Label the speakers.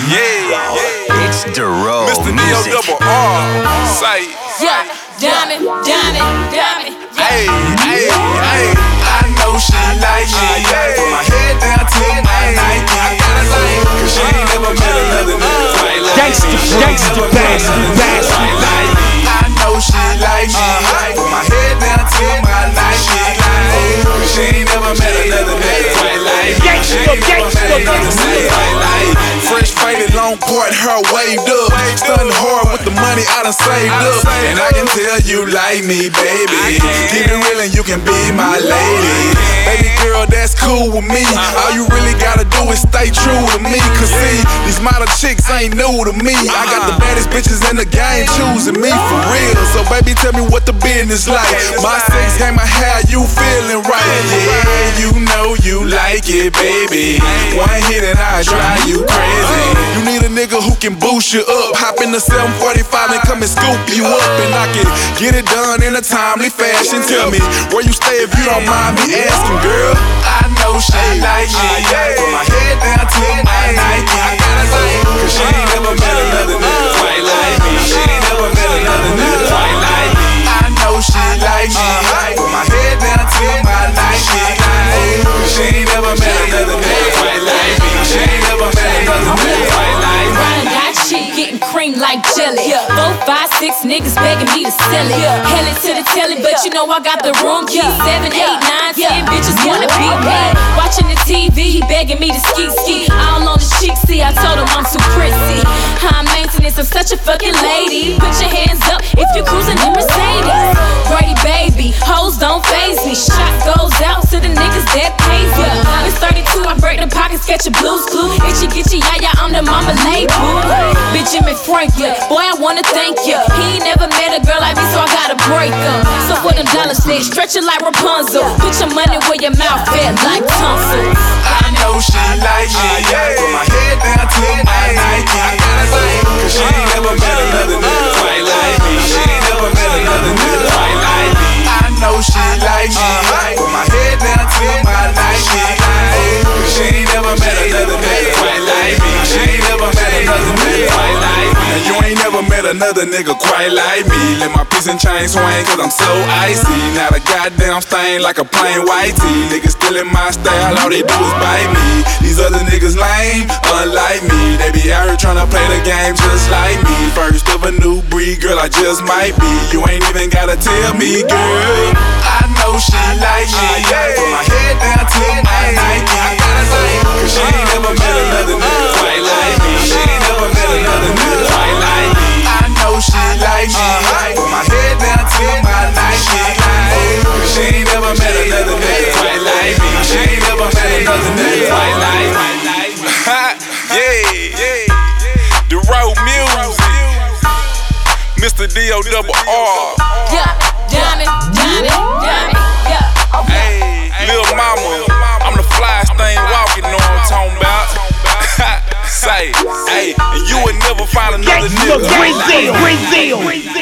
Speaker 1: Yeah,
Speaker 2: It's Duro
Speaker 1: Mr.
Speaker 2: Music.
Speaker 1: D-O-double-R, say.
Speaker 3: Yeah, diamond.
Speaker 1: Hey, I know she like me. Put my head down to my Nike. I gotta like, cause she ain't never met another nigga quite like me.
Speaker 4: Gangsta bastard.
Speaker 1: I know she like me. Put my head down to my Nike. Cause she ain't never met another nigga quite like me. She ain't never met another nigga quite like me. Fresh faded, long part, her waved up. Stunning hard with the money I done saved up. And I can tell you like me, baby. Keep it real and you can be my lady. Baby girl, that's cool with me. All you really gotta do is stay true to me. Cause see, these model chicks ain't new to me. I got the baddest bitches in the game choosing me for real. So baby, tell me what the business like. My sex game, I have you feeling right. Yeah, you know you like it, baby. One hit and I drive you crazy. You need a nigga who can boost you up. Hop in the 745 and come and scoop you up. And I can get it done in a timely fashion. Tell me where you stay if you don't mind me asking, girl. I know she like me. Put my head down to my Nike. I gotta say, cause she ain't never met another nigga quite like me. She ain't never met another nigga quite like me. I know she like me. Put my head down to my Nike. Cause she ain't never met another nigga quite like me. She ain't never met another nigga quite like me.
Speaker 3: Riding that shit, getting cream like jelly. 4, 5, 6 niggas begging me to sell it. Hell it to the telly, but you know I got the room key. 7, 8, 9, 10 bitches wanna be me. Watching the TV, he begging me to ski. All on the cheek, see, I told him I'm too prissy. High maintenance, I'm such a fucking lady. Put your hands up if you're cruising in Mercedes. Brady baby, hoes don't faze me. Shot goes out to the niggas that pays ya. It's 32, I break the pockets, catch a blues clue. Itchy, yeah, I'm the mama label. Benjamin Franklin, boy, I wanna thank ya. He ain't never met a girl like me, so I gotta break him. So for them dollars, they stretch it like Rapunzel. Put your money where your mouth fed like tonsils.
Speaker 1: I know she like me. Put my head down to my Nike. I gotta say, cause she ain't never met another nigga quite like me. She ain't never met another nigga quite like me. I know she like me. Put my head down to my Nike. Cause she ain't never met another nigga quite like me. She ain't never met another nigga quite like me. And you ain't never met another nigga quite like me. Let my piece and chain swing cause I'm so icy. Not a goddamn thing like a plain white tee. Niggas still in my style, all they do is bite me. These other niggas lame, unlike me. They be out here tryna play the game just like me. First of a new breed, girl, I just might be. You ain't even gotta tell me, girl. I know she like me. Put my head down to my Nike. I gotta say, cause she ain't never met another nigga quite like me. She ain't never met another nigga quite like me. I know she like me. Put my head down to my Nike. Cause she ain't never met another nigga quite like me. She ain't never met another nigga quite like me. Yeah, the road music, Mr. D-O-double-R.
Speaker 3: Yeah, diamond, yeah.
Speaker 1: Hey, lil' mama, I'm the flyest thing walking, know what I'm talking about. Say, hey, and you would never find another nigga.
Speaker 4: Brazil.